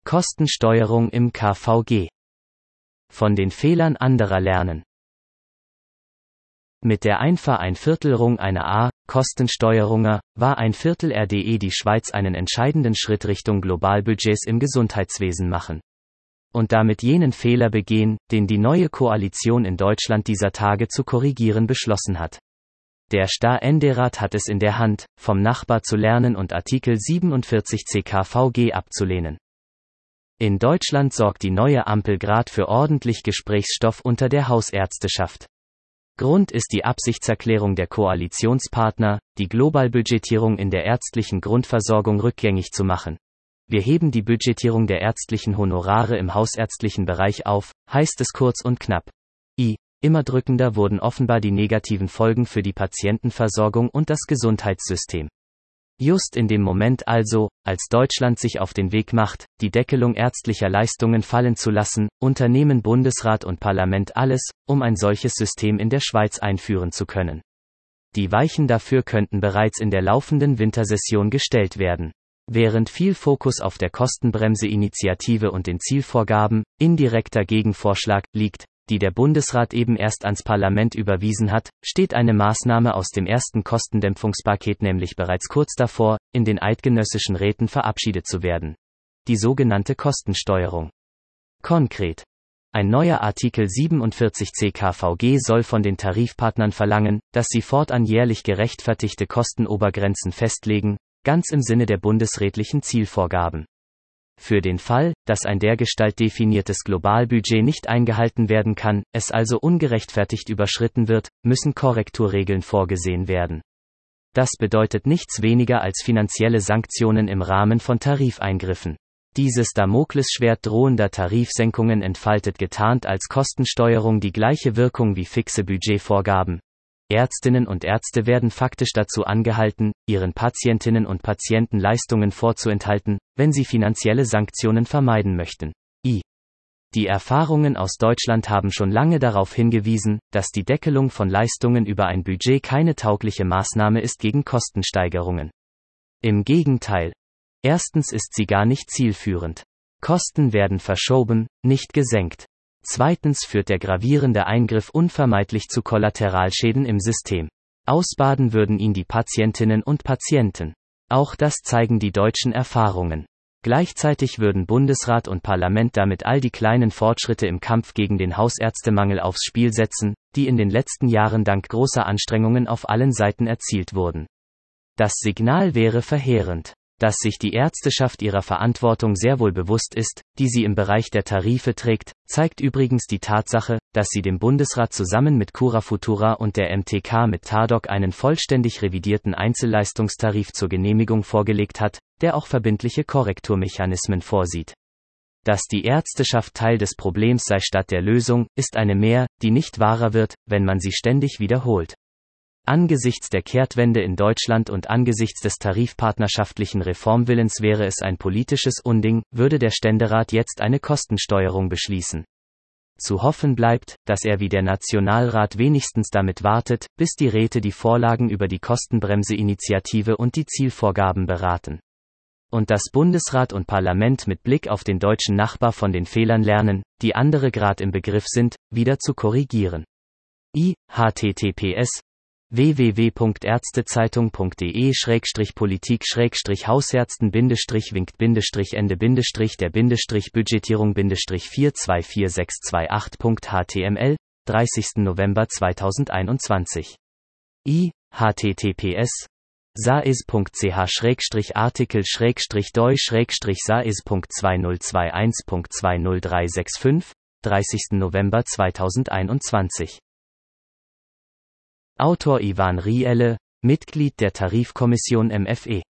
Kostensteuerung im KVG. Von den Fehlern anderer lernen. Mit der Einviertelung einer Kostensteuerung war Einviertel RDE die Schweiz einen entscheidenden Schritt Richtung Globalbudgets im Gesundheitswesen machen. Und damit jenen Fehler begehen, den die neue Koalition in Deutschland dieser Tage zu korrigieren beschlossen hat. Der Ständerat hat es in der Hand, vom Nachbar zu lernen und Artikel 47 KVG abzulehnen. In Deutschland sorgt die neue Ampel grad für ordentlich Gesprächsstoff unter der Hausärzteschaft. Grund ist die Absichtserklärung der Koalitionspartner, die Globalbudgetierung in der ärztlichen Grundversorgung rückgängig zu machen. Wir heben die Budgetierung der ärztlichen Honorare im hausärztlichen Bereich auf, heißt es kurz und knapp. Immer drückender wurden offenbar die negativen Folgen für die Patientenversorgung und das Gesundheitssystem. Just in dem Moment also, als Deutschland sich auf den Weg macht, die Deckelung ärztlicher Leistungen fallen zu lassen, unternehmen Bundesrat und Parlament alles, um ein solches System in der Schweiz einführen zu können. Die Weichen dafür könnten bereits in der laufenden Wintersession gestellt werden. Während viel Fokus auf der Kostenbremse-Initiative und den Zielvorgaben, indirekter Gegenvorschlag, liegt, die der Bundesrat eben erst ans Parlament überwiesen hat, steht eine Maßnahme aus dem ersten Kostendämpfungspaket nämlich bereits kurz davor, in den eidgenössischen Räten verabschiedet zu werden. Die sogenannte Kostensteuerung. Konkret. Ein neuer Artikel 47 KVG soll von den Tarifpartnern verlangen, dass sie fortan jährlich gerechtfertigte Kostenobergrenzen festlegen, ganz im Sinne der bundesrätlichen Zielvorgaben. Für den Fall, dass ein dergestalt definiertes Globalbudget nicht eingehalten werden kann, es also ungerechtfertigt überschritten wird, müssen Korrekturregeln vorgesehen werden. Das bedeutet nichts weniger als finanzielle Sanktionen im Rahmen von Tarifeingriffen. Dieses Damoklesschwert drohender Tarifsenkungen entfaltet getarnt als Kostensteuerung die gleiche Wirkung wie fixe Budgetvorgaben. Ärztinnen und Ärzte werden faktisch dazu angehalten, ihren Patientinnen und Patienten Leistungen vorzuenthalten, wenn sie finanzielle Sanktionen vermeiden möchten. Die Erfahrungen aus Deutschland haben schon lange darauf hingewiesen, dass die Deckelung von Leistungen über ein Budget keine taugliche Maßnahme ist gegen Kostensteigerungen. Im Gegenteil. Erstens ist sie gar nicht zielführend. Kosten werden verschoben, nicht gesenkt. Zweitens führt der gravierende Eingriff unvermeidlich zu Kollateralschäden im System. Ausbaden würden ihn die Patientinnen und Patienten. Auch das zeigen die deutschen Erfahrungen. Gleichzeitig würden Bundesrat und Parlament damit all die kleinen Fortschritte im Kampf gegen den Hausärztemangel aufs Spiel setzen, die in den letzten Jahren dank großer Anstrengungen auf allen Seiten erzielt wurden. Das Signal wäre verheerend. Dass sich die Ärzteschaft ihrer Verantwortung sehr wohl bewusst ist, die sie im Bereich der Tarife trägt, zeigt übrigens die Tatsache, dass sie dem Bundesrat zusammen mit Curafutura und der MTK mit Tadok einen vollständig revidierten Einzelleistungstarif zur Genehmigung vorgelegt hat, der auch verbindliche Korrekturmechanismen vorsieht. Dass die Ärzteschaft Teil des Problems sei statt der Lösung, ist eine Mär, die nicht wahrer wird, wenn man sie ständig wiederholt. Angesichts der Kehrtwende in Deutschland und angesichts des tarifpartnerschaftlichen Reformwillens wäre es ein politisches Unding, würde der Ständerat jetzt eine Kostensteuerung beschließen. Zu hoffen bleibt, dass er wie der Nationalrat wenigstens damit wartet, bis die Räte die Vorlagen über die Kostenbremse-Initiative und die Zielvorgaben beraten. Und dass Bundesrat und Parlament mit Blick auf den deutschen Nachbar von den Fehlern lernen, die andere grad im Begriff sind, wieder zu korrigieren. https www.ärzteZeitung.de/politik-Budgetierung-4246228.html, 30. November 2021. https sais.ch-doi-sais.2021.20365, 30. November 2021. Autor Ivan Rielle, Mitglied der Tarifkommission MFE.